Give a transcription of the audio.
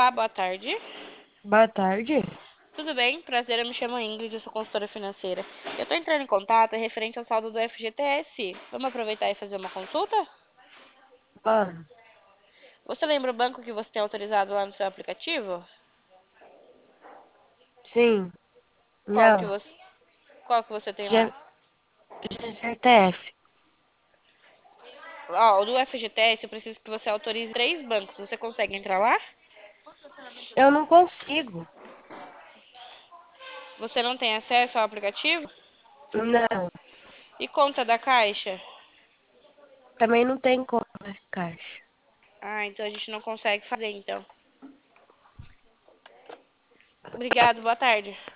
Olá, boa tarde. Boa tarde. Tudo bem? Prazer, eu me chamo Ingrid, eu sou consultora financeira. Eu tô entrando em contato referente ao saldo do FGTS. Vamos aproveitar e fazer uma consulta? Mano, Você lembra o banco que você tem autorizado lá no seu aplicativo? sim, Qual que não, você, qual que você tem lá? G GTF. Ó, o do FGTS eu preciso que você autorize 3 bancos. Você consegue entrar lá? Eu não consigo. Você não tem acesso ao aplicativo? Não, E conta da Caixa? também não tem conta de caixa. Ah, então a gente não consegue fazer então. Obrigado, boa tarde.